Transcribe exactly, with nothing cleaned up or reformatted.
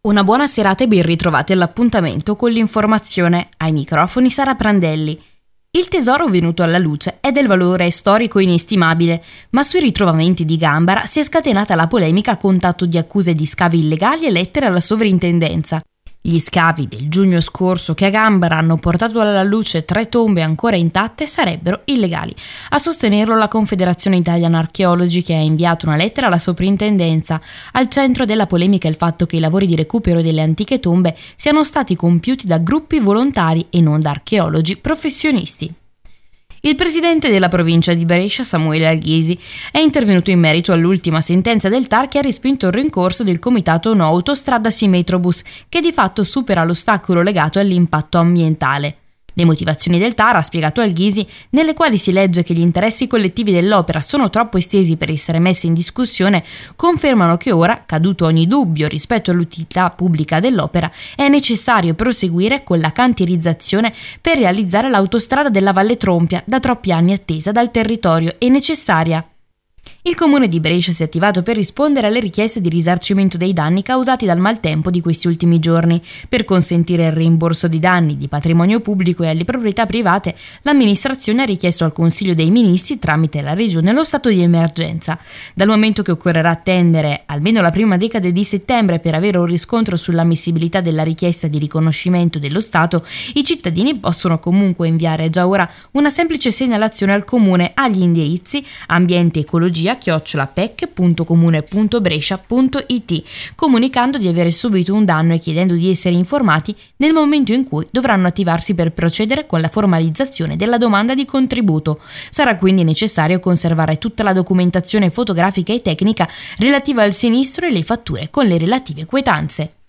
Una buona serata e ben ritrovati all'appuntamento con l'informazione. Ai microfoni Sara Prandelli. Il tesoro venuto alla luce è del valore storico inestimabile, ma sui ritrovamenti di Gambara si è scatenata la polemica a contatto di accuse di scavi illegali e lettere alla sovrintendenza. Gli scavi del giugno scorso che a Gambara hanno portato alla luce tre tombe ancora intatte sarebbero illegali. A sostenerlo la Confederazione Italiana Archeologi, che ha inviato una lettera alla sovrintendenza. Al centro della polemica è il fatto che i lavori di recupero delle antiche tombe siano stati compiuti da gruppi volontari e non da archeologi professionisti. Il presidente della provincia di Brescia, Samuele Alghisi, è intervenuto in merito all'ultima sentenza del T A R che ha respinto il rincorso del comitato No Autostrada Sì Metrobus, che di fatto supera l'ostacolo legato all'impatto ambientale. Le motivazioni del T A R, ha spiegato Alghisi, nelle quali si legge che gli interessi collettivi dell'opera sono troppo estesi per essere messi in discussione, confermano che ora, caduto ogni dubbio rispetto all'utilità pubblica dell'opera, è necessario proseguire con la cantierizzazione per realizzare l'autostrada della Valle Trompia, da troppi anni attesa dal territorio e necessaria. Il comune di Brescia si è attivato per rispondere alle richieste di risarcimento dei danni causati dal maltempo di questi ultimi giorni. Per consentire il rimborso di danni di patrimonio pubblico e alle proprietà private, l'amministrazione ha richiesto al Consiglio dei Ministri, tramite la Regione, lo stato di emergenza. Dal momento che occorrerà attendere almeno la prima decade di settembre per avere un riscontro sull'ammissibilità della richiesta di riconoscimento dello Stato, i cittadini possono comunque inviare già ora una semplice segnalazione al comune agli indirizzi ambiente ecologia chiocciola pec punto comune punto brescia punto it, comunicando di avere subito un danno e chiedendo di essere informati nel momento in cui dovranno attivarsi per procedere con la formalizzazione della domanda di contributo. Sarà quindi necessario conservare tutta la documentazione fotografica e tecnica relativa al sinistro e le fatture con le relative quietanze.